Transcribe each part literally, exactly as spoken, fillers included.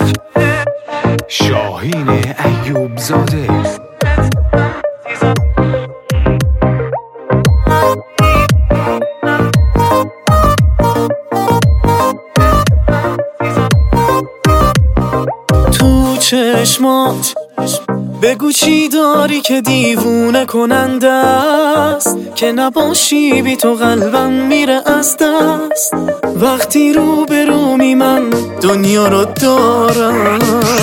شاهین ایوب زاده. تو چشمات بگو چی داری که دیوونه کننده است، که نباشی بی تو قلبم میره از دست. وقتی رو به رو می من دنیا رو دارم،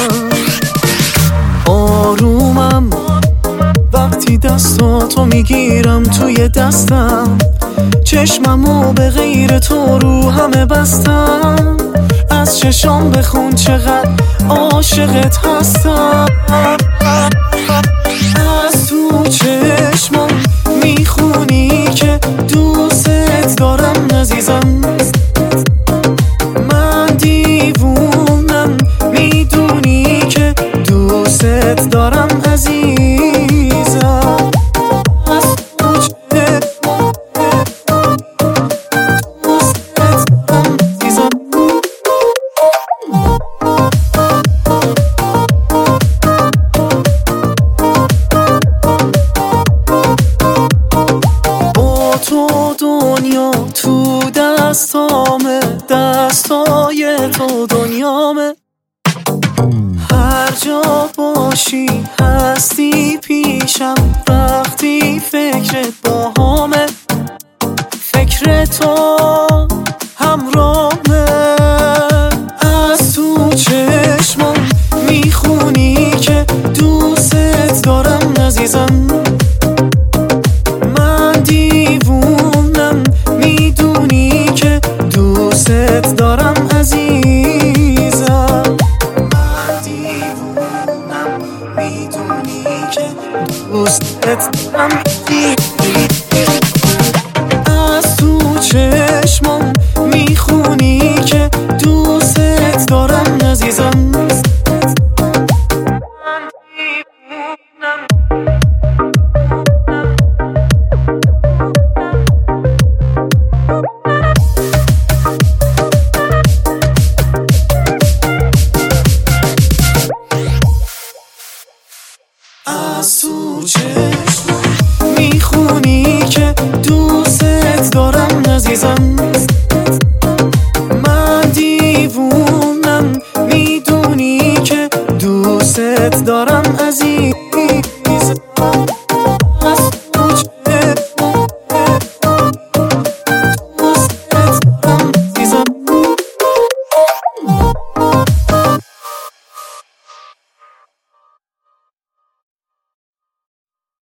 آرومم وقتی دستاتو میگیرم توی دستم. چشممو به غیر تو رو همه بستم. از چشام بخون چقدر عاشقت هستم. از تو چشمام میخونی که دوست دارم عزیزم. من دیوونم میدونی که دوست دارم عزیزم. از تو چشمام دوست دارم عزیزم. تو دنیا تو دستامه، دستای تو دنیامه. هر جا باشی هستی پیشم، وقتی فکرت باهامه. فکر تو